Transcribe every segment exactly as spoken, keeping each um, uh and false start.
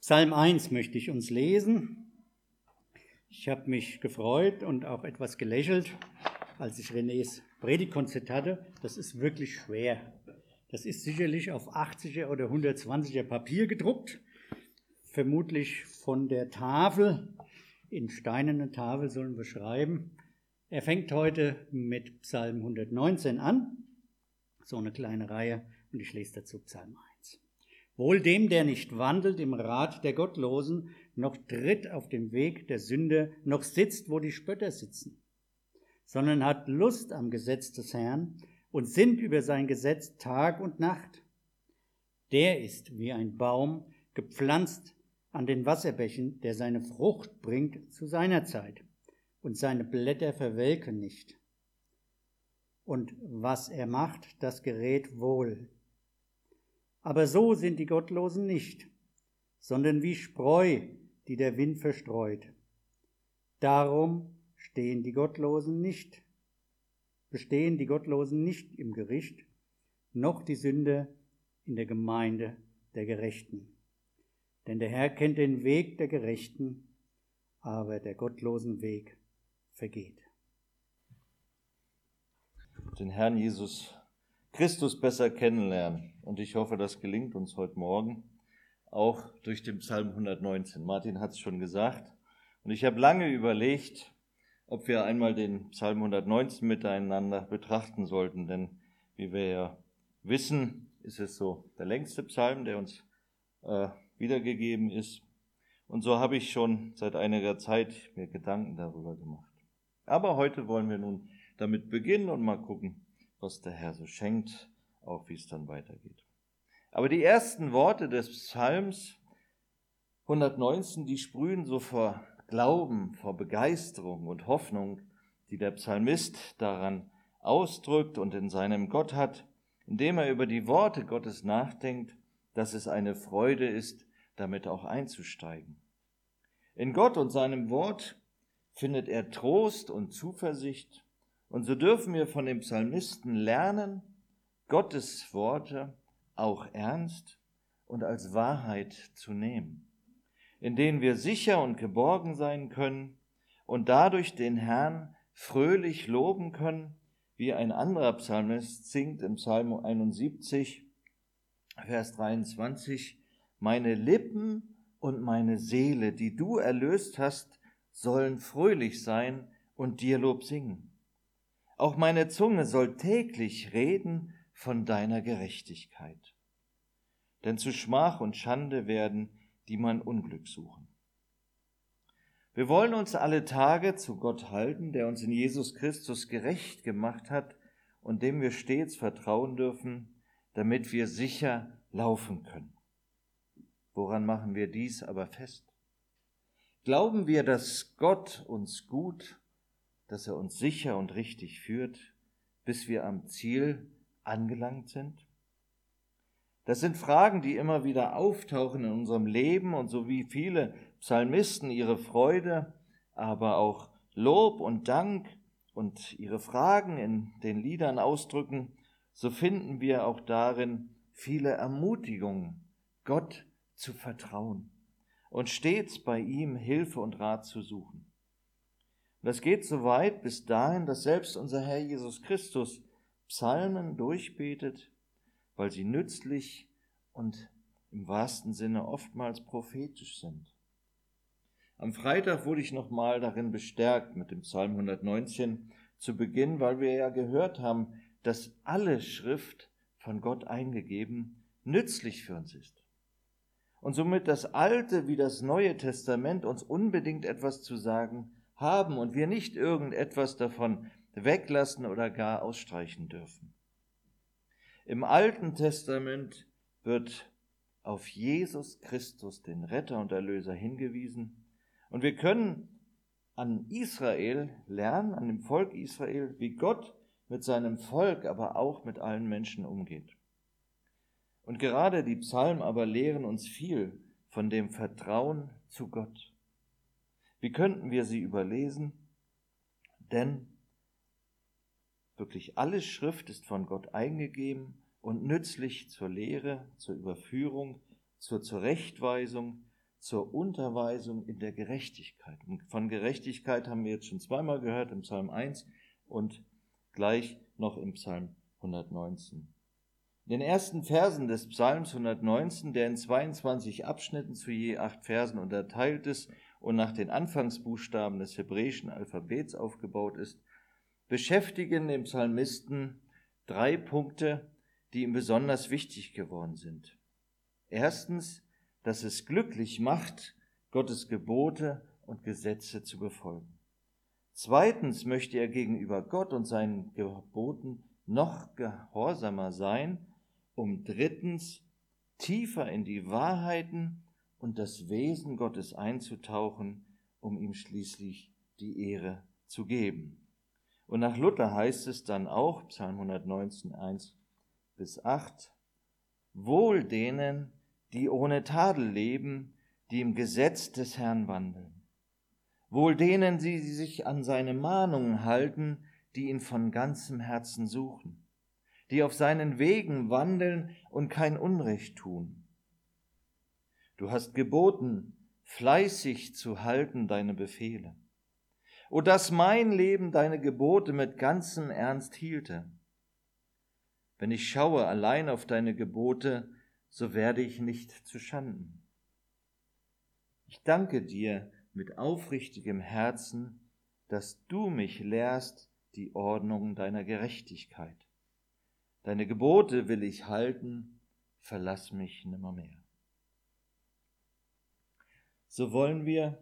Psalm eins möchte ich uns lesen. Ich habe mich gefreut und auch etwas gelächelt, als ich Renés Predigtkonzept hatte. Das ist wirklich schwer. Das ist sicherlich auf achtziger oder hundertzwanziger Papier gedruckt, vermutlich von der Tafel. In steinerne Tafel sollen wir schreiben. Er fängt heute mit Psalm hundertneunzehn an, so eine kleine Reihe, und ich lese dazu Psalm eins. Wohl dem, der nicht wandelt im Rat der Gottlosen, noch tritt auf dem Weg der Sünder, noch sitzt, wo die Spötter sitzen, sondern hat Lust am Gesetz des Herrn und sinnt über sein Gesetz Tag und Nacht. Der ist wie ein Baum, gepflanzt an den Wasserbächen, der seine Frucht bringt zu seiner Zeit, und seine Blätter verwelken nicht. Und was er macht, das gerät wohl. Aber so sind die Gottlosen nicht, sondern wie Spreu, die der Wind verstreut. Darum stehen die Gottlosen nicht, bestehen die Gottlosen nicht im Gericht, noch die Sünder in der Gemeinde der Gerechten. Denn der Herr kennt den Weg der Gerechten, aber der gottlosen Weg vergeht. Den Herrn Jesus Christus besser kennenlernen. Und ich hoffe, das gelingt uns heute Morgen, auch durch den Psalm hundertneunzehn. Martin hat es schon gesagt. Und ich habe lange überlegt, ob wir einmal den Psalm hundertneunzehn miteinander betrachten sollten. Denn wie wir ja wissen, ist es so der längste Psalm, der uns äh, wiedergegeben ist. Und so habe ich schon seit einiger Zeit mir Gedanken darüber gemacht. Aber heute wollen wir nun damit beginnen und mal gucken, was der Herr so schenkt, auch wie es dann weitergeht. Aber die ersten Worte des Psalms hundertneunzehn, die sprühen so vor Glauben, vor Begeisterung und Hoffnung, die der Psalmist daran ausdrückt und in seinem Gott hat, indem er über die Worte Gottes nachdenkt, dass es eine Freude ist, damit auch einzusteigen. In Gott und seinem Wort findet er Trost und Zuversicht, und so dürfen wir von dem Psalmisten lernen, Gottes Worte auch ernst und als Wahrheit zu nehmen, in denen wir sicher und geborgen sein können und dadurch den Herrn fröhlich loben können, wie ein anderer Psalmist singt im Psalm einundsiebzig, Vers dreiundzwanzig, meine Lippen und meine Seele, die du erlöst hast, sollen fröhlich sein und dir Lob singen. Auch meine Zunge soll täglich reden von deiner Gerechtigkeit. Denn zu Schmach und Schande werden, die mein Unglück suchen. Wir wollen uns alle Tage zu Gott halten, der uns in Jesus Christus gerecht gemacht hat und dem wir stets vertrauen dürfen, damit wir sicher laufen können. Woran machen wir dies aber fest? Glauben wir, dass Gott uns gut, dass er uns sicher und richtig führt, bis wir am Ziel angelangt sind? Das sind Fragen, die immer wieder auftauchen in unserem Leben, und so wie viele Psalmisten ihre Freude, aber auch Lob und Dank und ihre Fragen in den Liedern ausdrücken, so finden wir auch darin viele Ermutigungen, Gott zu vertrauen und stets bei ihm Hilfe und Rat zu suchen. Und das geht so weit bis dahin, dass selbst unser Herr Jesus Christus Psalmen durchbetet, weil sie nützlich und im wahrsten Sinne oftmals prophetisch sind. Am Freitag wurde ich nochmal darin bestärkt mit dem Psalm hundertneunzehn zu Beginn, weil wir ja gehört haben, dass alle Schrift von Gott eingegeben nützlich für uns ist. Und somit das Alte wie das Neue Testament uns unbedingt etwas zu sagen haben und wir nicht irgendetwas davon weglassen oder gar ausstreichen dürfen. Im Alten Testament wird auf Jesus Christus, den Retter und Erlöser, hingewiesen. Und wir können an Israel lernen, an dem Volk Israel, wie Gott mit seinem Volk, aber auch mit allen Menschen umgeht. Und gerade die Psalmen aber lehren uns viel von dem Vertrauen zu Gott. Wie könnten wir sie überlesen? Denn wirklich alle Schrift ist von Gott eingegeben und nützlich zur Lehre, zur Überführung, zur Zurechtweisung, zur Unterweisung in der Gerechtigkeit. Und von Gerechtigkeit haben wir jetzt schon zweimal gehört im Psalm eins und gleich noch im Psalm hundertneunzehn. In den ersten Versen des Psalms hundertneunzehn, der in zweiundzwanzig Abschnitten zu je acht Versen unterteilt ist und nach den Anfangsbuchstaben des hebräischen Alphabets aufgebaut ist, beschäftigen den Psalmisten drei Punkte, die ihm besonders wichtig geworden sind. Erstens, dass es glücklich macht, Gottes Gebote und Gesetze zu befolgen. Zweitens möchte er gegenüber Gott und seinen Geboten noch gehorsamer sein, um drittens tiefer in die Wahrheiten und das Wesen Gottes einzutauchen, um ihm schließlich die Ehre zu geben. Und nach Luther heißt es dann auch, Psalm hundertneunzehn, eins bis acht, wohl denen, die ohne Tadel leben, die im Gesetz des Herrn wandeln. Wohl denen, die sich an seine Mahnungen halten, die ihn von ganzem Herzen suchen, die auf seinen Wegen wandeln und kein Unrecht tun. Du hast geboten, fleißig zu halten deine Befehle. O, dass mein Leben deine Gebote mit ganzem Ernst hielte. Wenn ich schaue allein auf deine Gebote, so werde ich nicht zu Schanden. Ich danke dir mit aufrichtigem Herzen, dass du mich lehrst die Ordnung deiner Gerechtigkeit. Deine Gebote will ich halten, verlass mich nimmermehr. So wollen wir,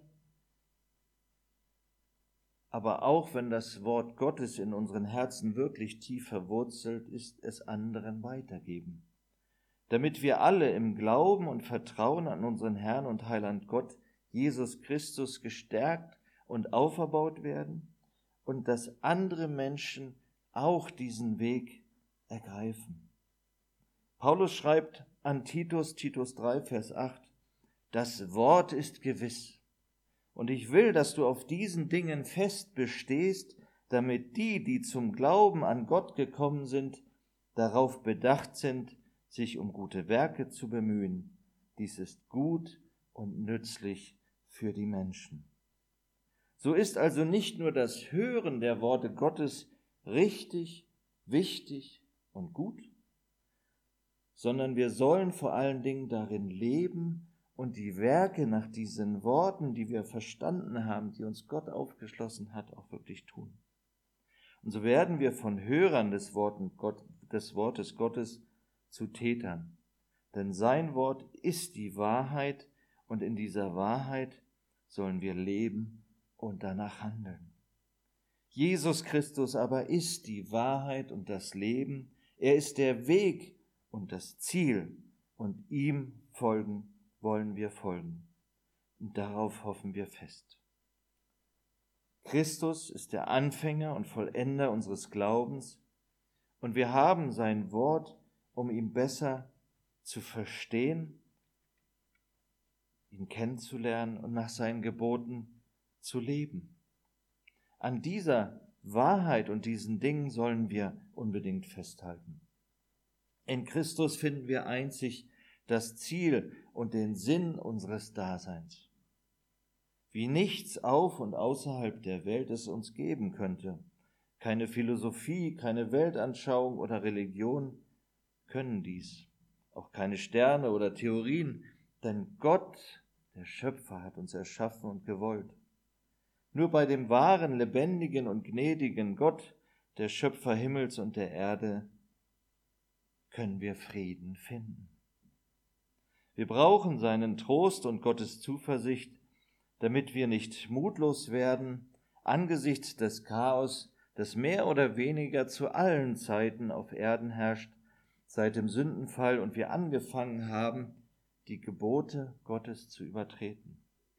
aber auch wenn das Wort Gottes in unseren Herzen wirklich tief verwurzelt ist, es anderen weitergeben, damit wir alle im Glauben und Vertrauen an unseren Herrn und Heiland Gott, Jesus Christus, gestärkt und auferbaut werden und dass andere Menschen auch diesen Weg ergreifen. Paulus schreibt an Titus, Titus drei, Vers acht, das Wort ist gewiss. Und ich will, dass du auf diesen Dingen fest bestehst, damit die, die zum Glauben an Gott gekommen sind, darauf bedacht sind, sich um gute Werke zu bemühen. Dies ist gut und nützlich für die Menschen. So ist also nicht nur das Hören der Worte Gottes richtig, wichtig und gut, sondern wir sollen vor allen Dingen darin leben und die Werke nach diesen Worten, die wir verstanden haben, die uns Gott aufgeschlossen hat, auch wirklich tun. Und so werden wir von Hörern des, Worten Gott, des Wortes Gottes zu Tätern. Denn sein Wort ist die Wahrheit und in dieser Wahrheit sollen wir leben und danach handeln. Jesus Christus aber ist die Wahrheit und das Leben. Er ist der Weg und das Ziel und ihm folgen wollen wir folgen. Und darauf hoffen wir fest. Christus ist der Anfänger und Vollender unseres Glaubens und wir haben sein Wort, um ihn besser zu verstehen, ihn kennenzulernen und nach seinen Geboten zu leben. An dieser Wahrheit und diesen Dingen sollen wir unbedingt festhalten. In Christus finden wir einzig das Ziel und den Sinn unseres Daseins. Wie nichts auf und außerhalb der Welt es uns geben könnte. Keine Philosophie, keine Weltanschauung oder Religion können dies. Auch keine Sterne oder Theorien, denn Gott, der Schöpfer, hat uns erschaffen und gewollt. Nur bei dem wahren, lebendigen und gnädigen Gott, der Schöpfer Himmels und der Erde, können wir Frieden finden. Wir brauchen seinen Trost und Gottes Zuversicht, damit wir nicht mutlos werden angesichts des Chaos, das mehr oder weniger zu allen Zeiten auf Erden herrscht, seit dem Sündenfall und wir angefangen haben, die Gebote Gottes zu übertreten.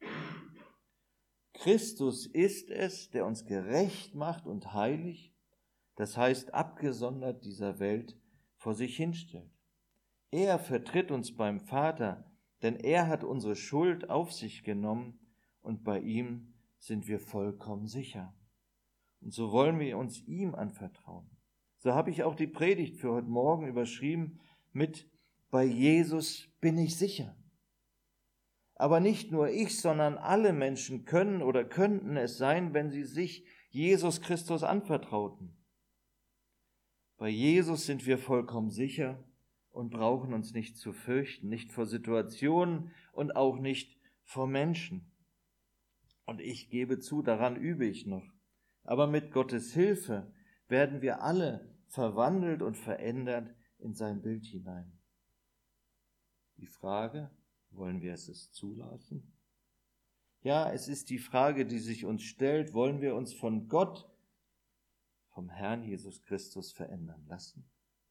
Christus ist es, der uns gerecht macht und heilig, das heißt abgesondert dieser Welt vor sich hinstellt. Er vertritt uns beim Vater, denn er hat unsere Schuld auf sich genommen und bei ihm sind wir vollkommen sicher. Und so wollen wir uns ihm anvertrauen. So habe ich auch die Predigt für heute Morgen überschrieben mit: Bei Jesus bin ich sicher. Aber nicht nur ich, sondern alle Menschen können oder könnten es sein, wenn sie sich Jesus Christus anvertrauten. Bei Jesus sind wir vollkommen sicher und brauchen uns nicht zu fürchten, nicht vor Situationen und auch nicht vor Menschen. Und ich gebe zu, daran übe ich noch. Aber mit Gottes Hilfe werden wir alle verwandelt und verändert in sein Bild hinein. Die Frage, wollen wir es zulassen? Ja, es ist die Frage, die sich uns stellt, wollen wir uns von Gott, vom Herrn Jesus Christus verändern lassen?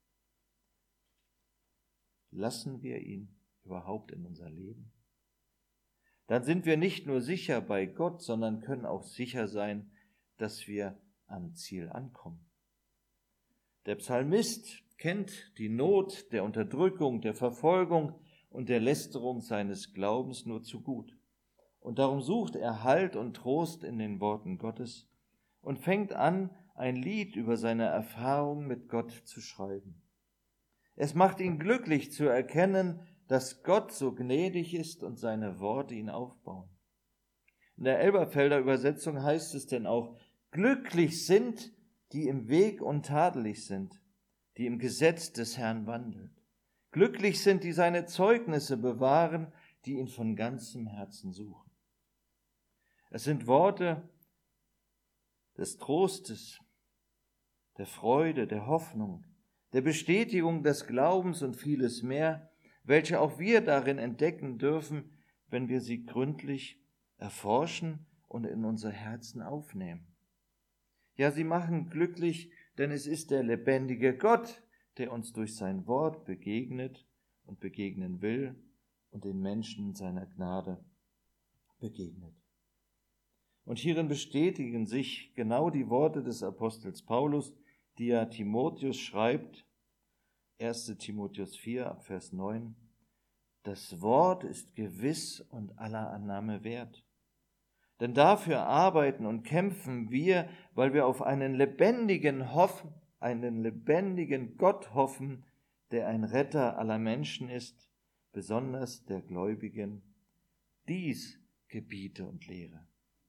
Lassen wir ihn überhaupt in unser Leben? Dann sind wir nicht nur sicher bei Gott, sondern können auch sicher sein, dass wir am Ziel ankommen. Der Psalmist kennt die Not der Unterdrückung, der Verfolgung und der Lästerung seines Glaubens nur zu gut. Und darum sucht er Halt und Trost in den Worten Gottes und fängt an, ein Lied über seine Erfahrung mit Gott zu schreiben. Es macht ihn glücklich zu erkennen, dass Gott so gnädig ist und seine Worte ihn aufbauen. In der Elberfelder Übersetzung heißt es denn auch, glücklich sind, die im Weg untadelig sind, die im Gesetz des Herrn wandeln. Glücklich sind, die seine Zeugnisse bewahren, die ihn von ganzem Herzen suchen. Es sind Worte des Trostes, der Freude, der Hoffnung, der Bestätigung des Glaubens und vieles mehr, welche auch wir darin entdecken dürfen, wenn wir sie gründlich erforschen und in unser Herzen aufnehmen. Ja, sie machen glücklich, denn es ist der lebendige Gott, der uns durch sein Wort begegnet und begegnen will und den Menschen seiner Gnade begegnet. Und hierin bestätigen sich genau die Worte des Apostels Paulus, die er Timotheus schreibt, erster Timotheus vier, ab Vers neun, das Wort ist gewiss und aller Annahme wert. Denn dafür arbeiten und kämpfen wir, weil wir auf einen lebendigen hoffen, einen lebendigen Gott hoffen, der ein Retter aller Menschen ist, besonders der Gläubigen. Dies gebiete und lehre.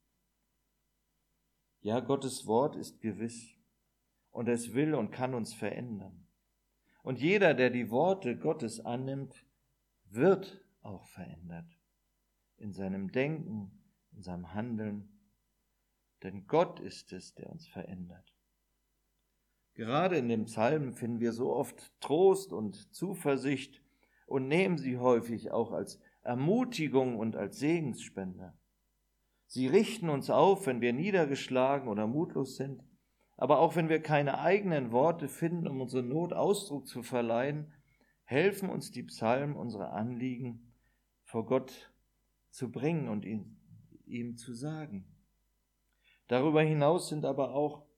Ja, Gottes Wort ist gewiss und es will und kann uns verändern. Und jeder, der die Worte Gottes annimmt, wird auch verändert in seinem Denken, in seinem Handeln, denn Gott ist es, der uns verändert. Gerade in dem Psalm finden wir so oft Trost und Zuversicht und nehmen sie häufig auch als Ermutigung und als Segensspender. Sie richten uns auf, wenn wir niedergeschlagen oder mutlos sind, aber auch wenn wir keine eigenen Worte finden, um unsere Not Ausdruck zu verleihen, helfen uns die Psalmen, unsere Anliegen vor Gott zu bringen und ihn, ihm zu sagen. Darüber hinaus sind aber auch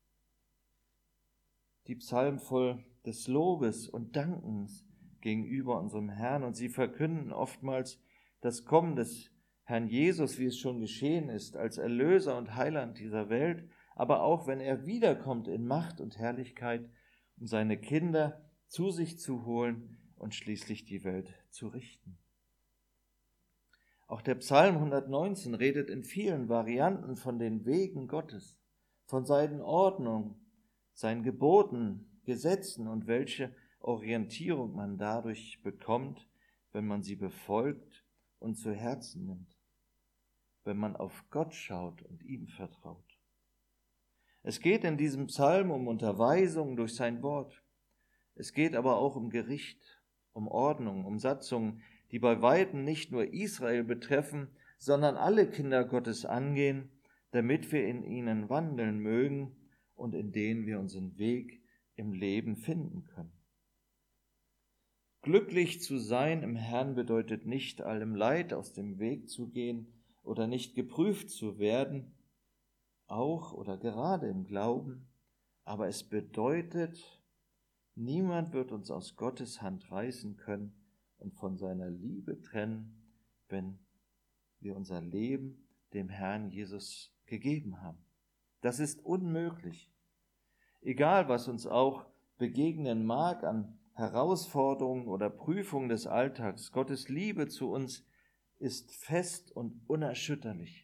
die Psalmen voll des Lobes und Dankens gegenüber unserem Herrn und sie verkünden oftmals das Kommen des Herrn Jesus, wie es schon geschehen ist, als Erlöser und Heiland dieser Welt, aber auch wenn er wiederkommt in Macht und Herrlichkeit, um seine Kinder zu sich zu holen und schließlich die Welt zu richten. Auch der Psalm hundertneunzehn redet in vielen Varianten von den Wegen Gottes, von seinen Ordnungen, seinen Geboten, Gesetzen und welche Orientierung man dadurch bekommt, wenn man sie befolgt und zu Herzen nimmt, wenn man auf Gott schaut und ihm vertraut. Es geht in diesem Psalm um Unterweisung durch sein Wort. Es geht aber auch um Gericht, um Ordnung, um Satzungen, die bei weitem nicht nur Israel betreffen, sondern alle Kinder Gottes angehen, damit wir in ihnen wandeln mögen und in denen wir unseren Weg im Leben finden können. Glücklich zu sein im Herrn bedeutet nicht, allem Leid aus dem Weg zu gehen oder nicht geprüft zu werden, auch oder gerade im Glauben, aber es bedeutet, niemand wird uns aus Gottes Hand reißen können und von seiner Liebe trennen, wenn wir unser Leben dem Herrn Jesus gegeben haben. Das ist unmöglich. Egal, was uns auch begegnen mag an Herausforderungen oder Prüfungen des Alltags, Gottes Liebe zu uns ist fest und unerschütterlich.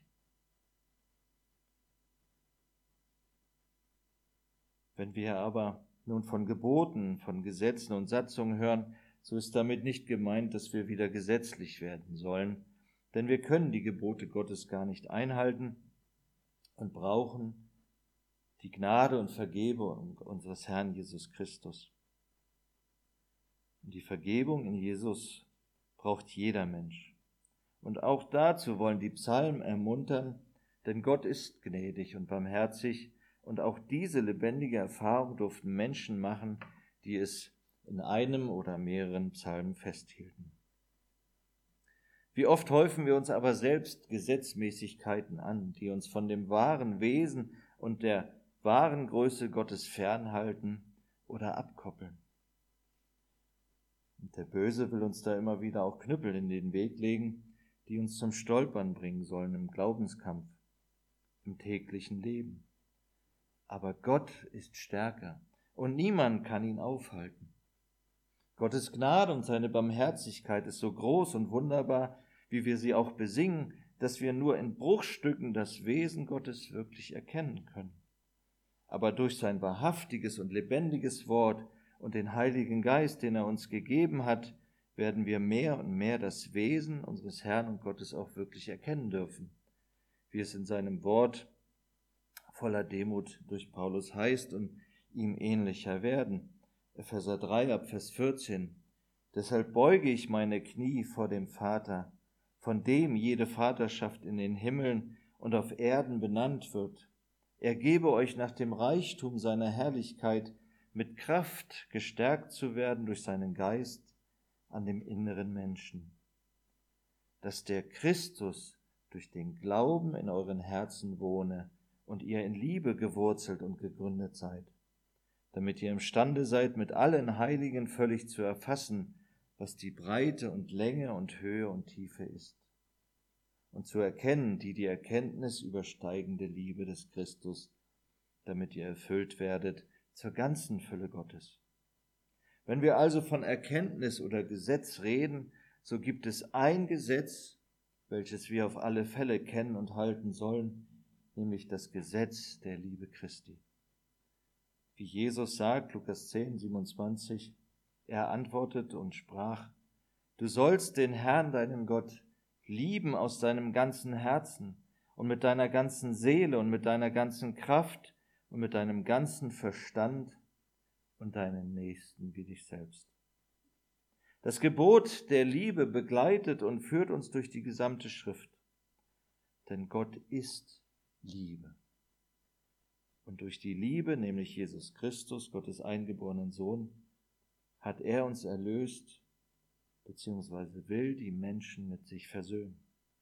Wenn wir aber nun von Geboten, von Gesetzen und Satzungen hören, so ist damit nicht gemeint, dass wir wieder gesetzlich werden sollen, denn wir können die Gebote Gottes gar nicht einhalten und brauchen die Gnade und Vergebung unseres Herrn Jesus Christus. Und die Vergebung in Jesus braucht jeder Mensch. Und auch dazu wollen die Psalmen ermuntern, denn Gott ist gnädig und barmherzig, und auch diese lebendige Erfahrung durften Menschen machen, die es in einem oder mehreren Psalmen festhielten. Wie oft häufen wir uns aber selbst Gesetzmäßigkeiten an, die uns von dem wahren Wesen und der wahren Größe Gottes fernhalten oder abkoppeln. Und der Böse will uns da immer wieder auch Knüppel in den Weg legen, die uns zum Stolpern bringen sollen im Glaubenskampf, im täglichen Leben. Aber Gott ist stärker und niemand kann ihn aufhalten. Gottes Gnade und seine Barmherzigkeit ist so groß und wunderbar, wie wir sie auch besingen, dass wir nur in Bruchstücken das Wesen Gottes wirklich erkennen können. Aber durch sein wahrhaftiges und lebendiges Wort und den Heiligen Geist, den er uns gegeben hat, werden wir mehr und mehr das Wesen unseres Herrn und Gottes auch wirklich erkennen dürfen, wie es in seinem Wort voller Demut durch Paulus heißt, und ihm ähnlicher werden. Epheser drei ab Vers vierzehn. Deshalb beuge ich meine Knie vor dem Vater, von dem jede Vaterschaft in den Himmeln und auf Erden benannt wird. Er gebe euch nach dem Reichtum seiner Herrlichkeit mit Kraft gestärkt zu werden durch seinen Geist an dem inneren Menschen, dass der Christus durch den Glauben in euren Herzen wohne und ihr in Liebe gewurzelt und gegründet seid, damit ihr imstande seid, mit allen Heiligen völlig zu erfassen, was die Breite und Länge und Höhe und Tiefe ist, und zu erkennen die die Erkenntnis übersteigende Liebe des Christus, damit ihr erfüllt werdet zur ganzen Fülle Gottes. Wenn wir also von Erkenntnis oder Gesetz reden, so gibt es ein Gesetz, welches wir auf alle Fälle kennen und halten sollen, nämlich das Gesetz der Liebe Christi. Wie Jesus sagt, Lukas zehn, siebenundzwanzig, er antwortete und sprach: Du sollst den Herrn, deinen Gott, lieben aus deinem ganzen Herzen und mit deiner ganzen Seele und mit deiner ganzen Kraft und mit deinem ganzen Verstand und deinen Nächsten wie dich selbst. Das Gebot der Liebe begleitet und führt uns durch die gesamte Schrift. Denn Gott ist Liebe. Und durch die Liebe, nämlich Jesus Christus, Gottes eingeborenen Sohn, hat er uns erlöst, beziehungsweise will die Menschen mit sich versöhnen.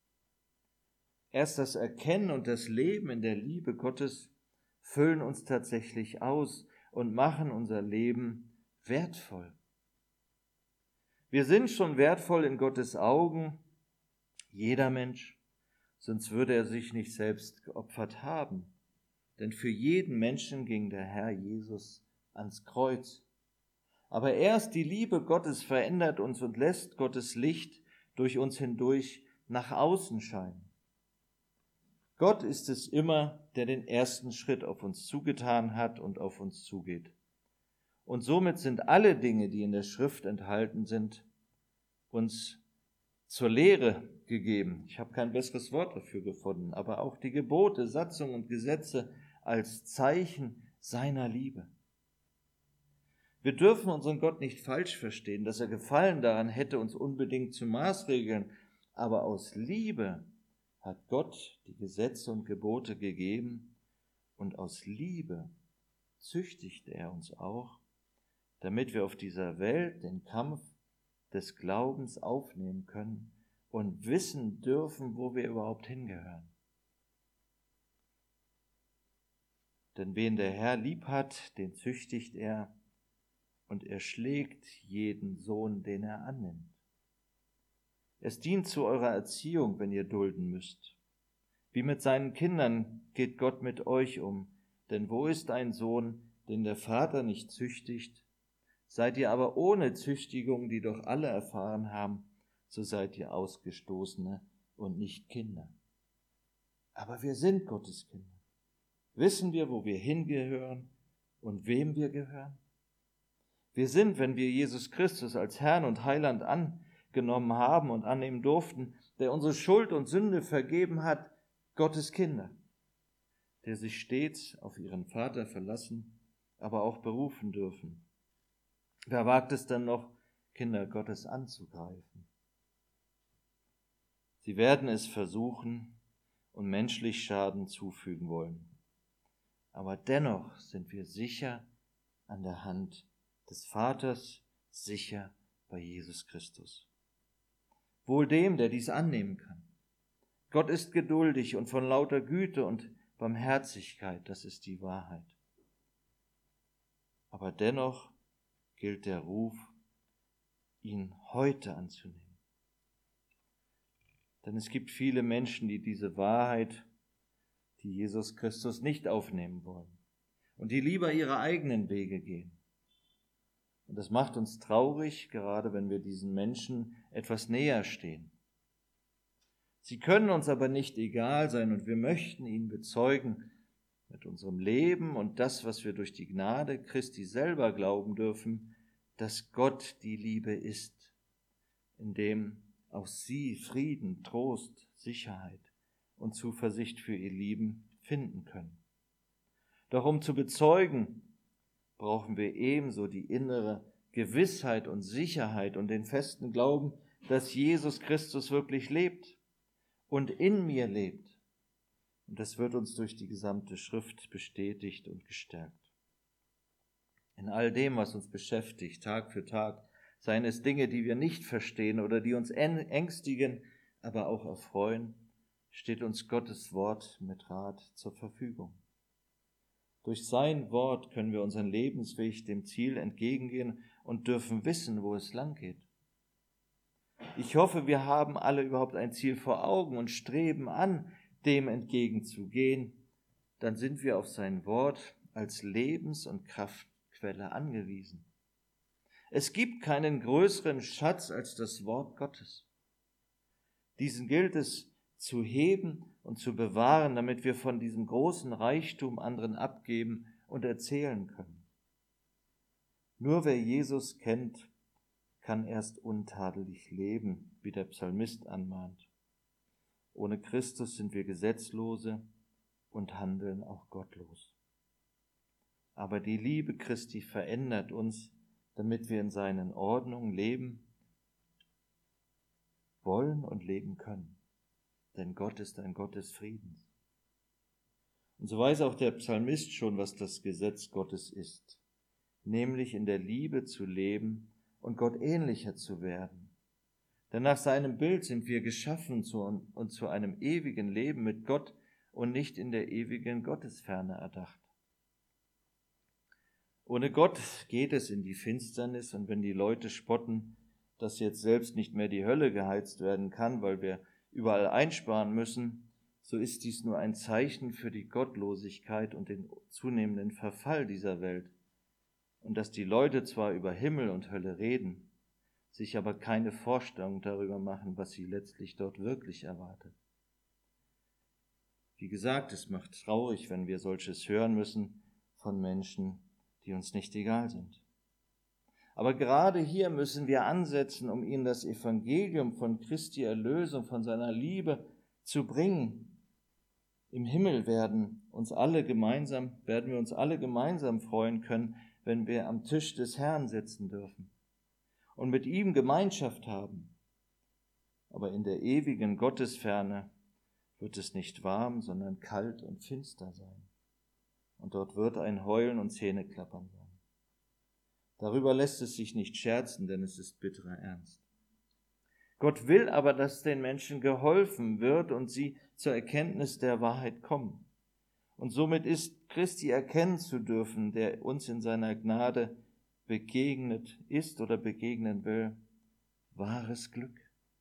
Erst das Erkennen und das Leben in der Liebe Gottes füllen uns tatsächlich aus und machen unser Leben wertvoll. Wir sind schon wertvoll in Gottes Augen, jeder Mensch, sonst würde er sich nicht selbst geopfert haben. Denn für jeden Menschen ging der Herr Jesus ans Kreuz. Aber erst die Liebe Gottes verändert uns und lässt Gottes Licht durch uns hindurch nach außen scheinen. Gott ist es immer, der den ersten Schritt auf uns zugetan hat und auf uns zugeht. Und somit sind alle Dinge, die in der Schrift enthalten sind, uns zur Lehre gegeben. Ich habe kein besseres Wort dafür gefunden, aber auch die Gebote, Satzungen und Gesetze als Zeichen seiner Liebe. Wir dürfen unseren Gott nicht falsch verstehen, dass er Gefallen daran hätte, uns unbedingt zu maßregeln, aber aus Liebe hat Gott die Gesetze und Gebote gegeben und aus Liebe züchtigt er uns auch, damit wir auf dieser Welt den Kampf des Glaubens aufnehmen können und wissen dürfen, wo wir überhaupt hingehören. Denn wen der Herr lieb hat, den züchtigt er, und er schlägt jeden Sohn, den er annimmt. Es dient zu eurer Erziehung, wenn ihr dulden müsst. Wie mit seinen Kindern geht Gott mit euch um, denn wo ist ein Sohn, den der Vater nicht züchtigt? Seid ihr aber ohne Züchtigung, die doch alle erfahren haben, so seid ihr Ausgestoßene und nicht Kinder. Aber wir sind Gottes Kinder. Wissen wir, wo wir hingehören und wem wir gehören? Wir sind, wenn wir Jesus Christus als Herrn und Heiland angenommen haben und annehmen durften, der unsere Schuld und Sünde vergeben hat, Gottes Kinder, der sich stets auf ihren Vater verlassen, aber auch berufen dürfen. Wer wagt es dann noch, Kinder Gottes anzugreifen? Sie werden es versuchen und menschlich Schaden zufügen wollen. Aber dennoch sind wir sicher an der Hand des Vaters, sicher bei Jesus Christus. Wohl dem, der dies annehmen kann. Gott ist geduldig und von lauter Güte und Barmherzigkeit, das ist die Wahrheit. Aber dennoch gilt der Ruf, ihn heute anzunehmen. Denn es gibt viele Menschen, die diese Wahrheit, die Jesus Christus nicht aufnehmen wollen und die lieber ihre eigenen Wege gehen. Und das macht uns traurig, gerade wenn wir diesen Menschen etwas näher stehen. Sie können uns aber nicht egal sein und wir möchten ihnen bezeugen mit unserem Leben und das, was wir durch die Gnade Christi selber glauben dürfen, dass Gott die Liebe ist, in dem auch sie Frieden, Trost, Sicherheit und Zuversicht für ihr Leben finden können. Doch um zu bezeugen, brauchen wir ebenso die innere Gewissheit und Sicherheit und den festen Glauben, dass Jesus Christus wirklich lebt und in mir lebt. Und das wird uns durch die gesamte Schrift bestätigt und gestärkt. In all dem, was uns beschäftigt, Tag für Tag, seien es Dinge, die wir nicht verstehen oder die uns ängstigen, aber auch erfreuen, steht uns Gottes Wort mit Rat zur Verfügung. Durch sein Wort können wir unseren Lebensweg dem Ziel entgegengehen und dürfen wissen, wo es lang geht. Ich hoffe, wir haben alle überhaupt ein Ziel vor Augen und streben an, dem entgegenzugehen. Dann sind wir auf sein Wort als Lebens- und Kraftquelle angewiesen. Es gibt keinen größeren Schatz als das Wort Gottes. Diesen gilt es zu heben und zu bewahren, damit wir von diesem großen Reichtum anderen abgeben und erzählen können. Nur wer Jesus kennt, kann erst untadelig leben, wie der Psalmist anmahnt. Ohne Christus sind wir Gesetzlose und handeln auch gottlos. Aber die Liebe Christi verändert uns, damit wir in seinen Ordnungen leben wollen und leben können. Denn Gott ist ein Gott des Friedens. Und so weiß auch der Psalmist schon, was das Gesetz Gottes ist, nämlich in der Liebe zu leben und Gott ähnlicher zu werden. Denn nach seinem Bild sind wir geschaffen zu und zu einem ewigen Leben mit Gott und nicht in der ewigen Gottesferne erdacht. Ohne Gott geht es in die Finsternis, und wenn die Leute spotten, dass jetzt selbst nicht mehr die Hölle geheizt werden kann, weil wir überall einsparen müssen, so ist dies nur ein Zeichen für die Gottlosigkeit und den zunehmenden Verfall dieser Welt. Und dass die Leute zwar über Himmel und Hölle reden, sich aber keine Vorstellung darüber machen, was sie letztlich dort wirklich erwartet. Wie gesagt, es macht traurig, wenn wir solches hören müssen von Menschen, die uns nicht egal sind. Aber gerade hier müssen wir ansetzen, um ihnen das Evangelium von Christi Erlösung, von seiner Liebe zu bringen. Im Himmel werden uns alle gemeinsam, werden wir uns alle gemeinsam freuen können, wenn wir am Tisch des Herrn sitzen dürfen und mit ihm Gemeinschaft haben. Aber in der ewigen Gottesferne wird es nicht warm, sondern kalt und finster sein. Und dort wird ein Heulen und Zähneklappern sein. Darüber lässt es sich nicht scherzen, denn es ist bitterer Ernst. Gott will aber, dass den Menschen geholfen wird und sie zur Erkenntnis der Wahrheit kommen. Und somit ist Christi erkennen zu dürfen, der uns in seiner Gnade begegnet ist oder begegnen will, wahres Glück.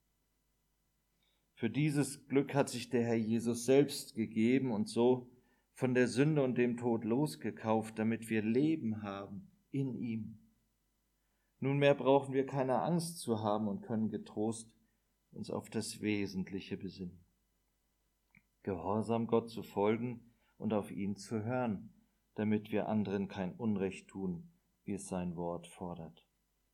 Für dieses Glück hat sich der Herr Jesus selbst gegeben und so von der Sünde und dem Tod losgekauft, damit wir Leben haben in ihm. Nunmehr brauchen wir keine Angst zu haben und können getrost uns auf das Wesentliche besinnen. Gehorsam Gott zu folgen und auf ihn zu hören, damit wir anderen kein Unrecht tun, wie es sein Wort fordert.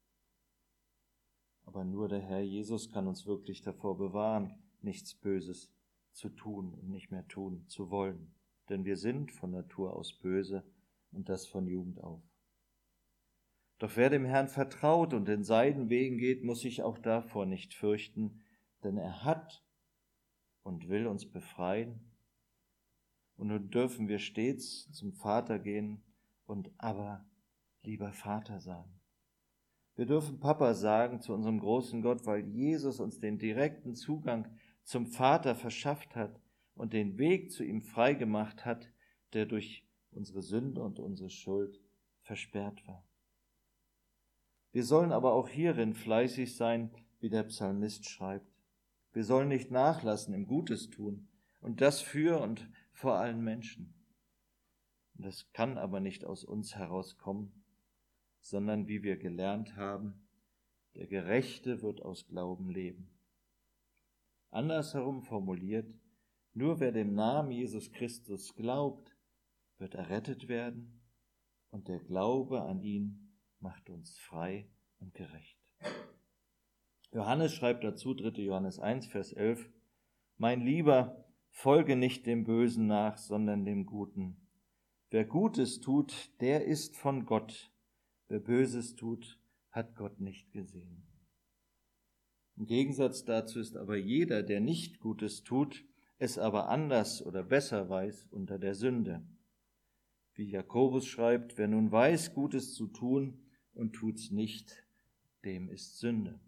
Aber nur der Herr Jesus kann uns wirklich davor bewahren, nichts Böses zu tun und nicht mehr tun zu wollen. Denn wir sind von Natur aus böse und das von Jugend auf. Doch wer dem Herrn vertraut und in seinen Wegen geht, muss sich auch davor nicht fürchten, denn er hat und will uns befreien. Und nun dürfen wir stets zum Vater gehen und aber, lieber Vater, sagen. Wir dürfen Papa sagen zu unserem großen Gott, weil Jesus uns den direkten Zugang zum Vater verschafft hat und den Weg zu ihm freigemacht hat, der durch unsere Sünde und unsere Schuld versperrt war. Wir sollen aber auch hierin fleißig sein, wie der Psalmist schreibt. Wir sollen nicht nachlassen im Gutes tun und das für und vor allen Menschen. Das kann aber nicht aus uns herauskommen, sondern wie wir gelernt haben, der Gerechte wird aus Glauben leben. Andersherum formuliert, nur wer dem Namen Jesus Christus glaubt, wird errettet werden und der Glaube an ihn macht uns frei und gerecht. Johannes schreibt dazu, dritter Johannes eins, Vers elf, mein Lieber, folge nicht dem Bösen nach, sondern dem Guten. Wer Gutes tut, der ist von Gott. Wer Böses tut, hat Gott nicht gesehen. Im Gegensatz dazu ist aber jeder, der nicht Gutes tut, es aber anders oder besser weiß, unter der Sünde. Wie Jakobus schreibt, wer nun weiß, Gutes zu tun und tut's nicht, dem ist Sünde.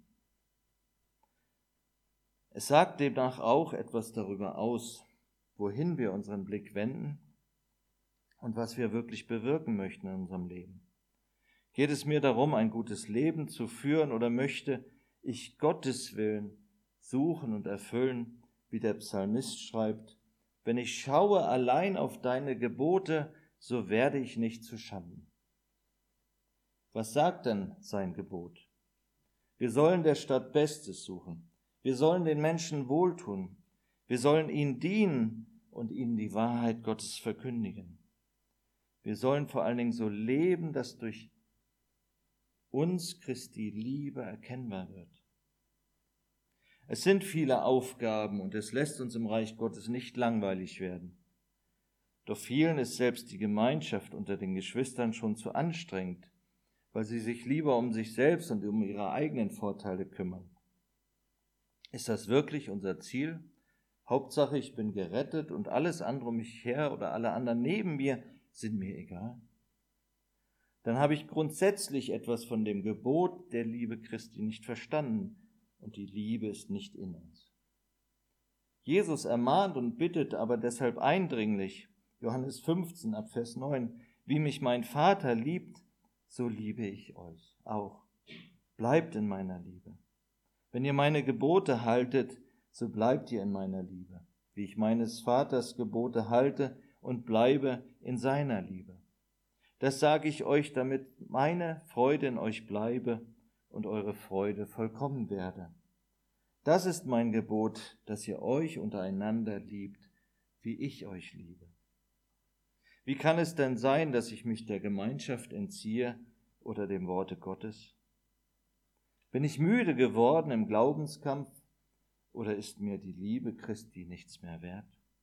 Es sagt demnach auch etwas darüber aus, wohin wir unseren Blick wenden und was wir wirklich bewirken möchten in unserem Leben. Geht es mir darum, ein gutes Leben zu führen oder möchte ich Gottes Willen suchen und erfüllen, wie der Psalmist schreibt, wenn ich schaue allein auf deine Gebote, so werde ich nicht zu Schanden. Was sagt denn sein Gebot? Wir sollen der Stadt Bestes suchen. Wir sollen den Menschen wohltun. Wir sollen ihnen dienen und ihnen die Wahrheit Gottes verkündigen. Wir sollen vor allen Dingen so leben, dass durch uns Christi Liebe erkennbar wird. Es sind viele Aufgaben und es lässt uns im Reich Gottes nicht langweilig werden. Doch vielen ist selbst die Gemeinschaft unter den Geschwistern schon zu anstrengend, weil sie sich lieber um sich selbst und um ihre eigenen Vorteile kümmern. Ist das wirklich unser Ziel? Hauptsache, ich bin gerettet und alles andere um mich her oder alle anderen neben mir sind mir egal. Dann habe ich grundsätzlich etwas von dem Gebot der Liebe Christi nicht verstanden und die Liebe ist nicht in uns. Jesus ermahnt und bittet aber deshalb eindringlich, Johannes fünfzehn ab Vers neun, wie mich mein Vater liebt, so liebe ich euch auch. Bleibt in meiner Liebe. Wenn ihr meine Gebote haltet, so bleibt ihr in meiner Liebe, wie ich meines Vaters Gebote halte und bleibe in seiner Liebe. Das sage ich euch, damit meine Freude in euch bleibe und eure Freude vollkommen werde. Das ist mein Gebot, dass ihr euch untereinander liebt, wie ich euch liebe. Wie kann es denn sein, dass ich mich der Gemeinschaft entziehe oder dem Worte Gottes? Bin ich müde geworden im Glaubenskampf oder ist mir die Liebe Christi nichts mehr wert?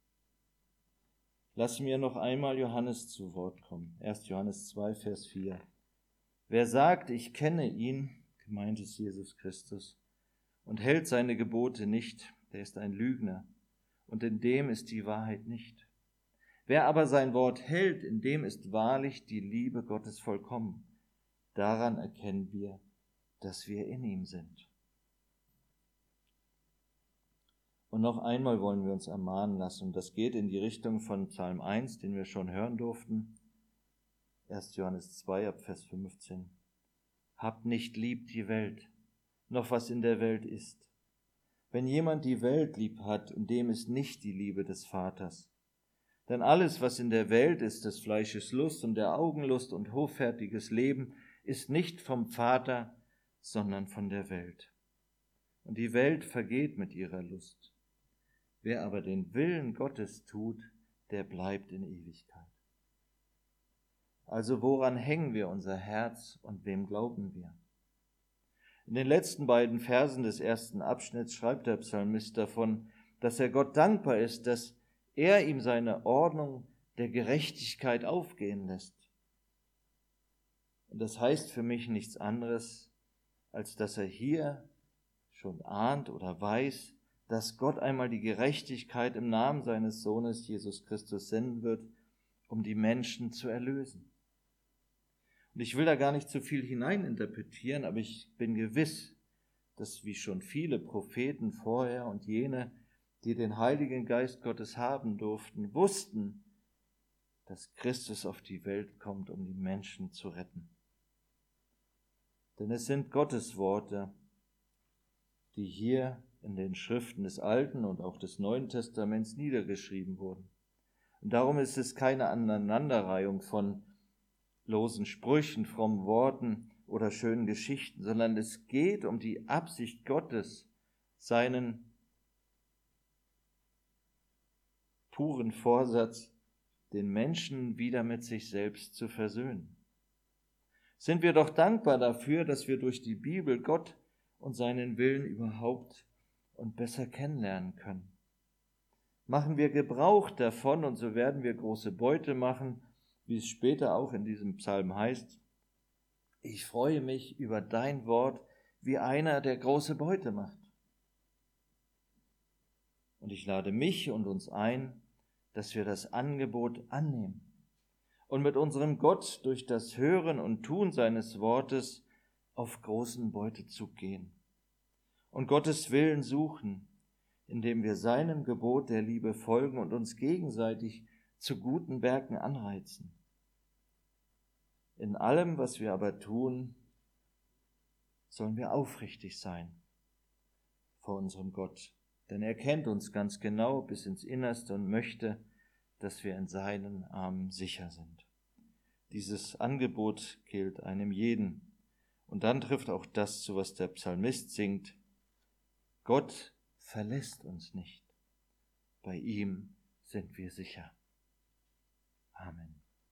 Lass mir noch einmal Johannes zu Wort kommen. erster Johannes zwei, Vers vier. Wer sagt, ich kenne ihn, gemeint ist Jesus Christus, und hält seine Gebote nicht, der ist ein Lügner, und in dem ist die Wahrheit nicht. Wer aber sein Wort hält, in dem ist wahrlich die Liebe Gottes vollkommen. Daran erkennen wir, dass wir in ihm sind. Und noch einmal wollen wir uns ermahnen lassen, und das geht in die Richtung von Psalm eins, den wir schon hören durften. erster Johannes zwei, ab Vers fünfzehn. Habt nicht lieb die Welt, noch was in der Welt ist. Wenn jemand die Welt lieb hat, in dem ist nicht die Liebe des Vaters. Denn alles, was in der Welt ist, des Fleisches Lust und der Augenlust und hoffärtiges Leben, ist nicht vom Vater, sondern von der Welt. und die Welt vergeht mit ihrer Lust. Wer aber den Willen Gottes tut, der bleibt in Ewigkeit. Also woran hängen wir unser Herz und wem glauben wir? In den letzten beiden Versen des ersten Abschnitts schreibt der Psalmist davon, dass er Gott dankbar ist, dass er ihm seine Ordnung der Gerechtigkeit aufgehen lässt. Und das heißt für mich nichts anderes, als dass er hier schon ahnt oder weiß, dass Gott einmal die Gerechtigkeit im Namen seines Sohnes Jesus Christus senden wird, um die Menschen zu erlösen. Und ich will da gar nicht zu viel hineininterpretieren, aber ich bin gewiss, dass wie schon viele Propheten vorher und jene, die den Heiligen Geist Gottes haben durften, wussten, dass Christus auf die Welt kommt, um die Menschen zu retten. Denn es sind Gottes Worte, die hier in den Schriften des Alten und auch des Neuen Testaments niedergeschrieben wurden. Und darum ist es keine Aneinanderreihung von losen Sprüchen, frommen Worten oder schönen Geschichten, sondern es geht um die Absicht Gottes, seinen puren Vorsatz, den Menschen wieder mit sich selbst zu versöhnen. Sind wir doch dankbar dafür, dass wir durch die Bibel Gott und seinen Willen überhaupt und besser kennenlernen können. Machen wir Gebrauch davon und so werden wir große Beute machen, wie es später auch in diesem Psalm heißt. Ich freue mich über dein Wort, wie einer, der große Beute macht. Und ich lade mich und uns ein, dass wir das Angebot annehmen und mit unserem Gott durch das Hören und Tun seines Wortes auf großen Beutezug gehen und Gottes Willen suchen, indem wir seinem Gebot der Liebe folgen und uns gegenseitig zu guten Werken anreizen. In allem, was wir aber tun, sollen wir aufrichtig sein vor unserem Gott, denn er kennt uns ganz genau bis ins Innerste und möchte, dass wir in seinen Armen sicher sind. Dieses Angebot gilt einem jeden. Und dann trifft auch das zu, was der Psalmist singt. Gott verlässt uns nicht. Bei ihm sind wir sicher. Amen.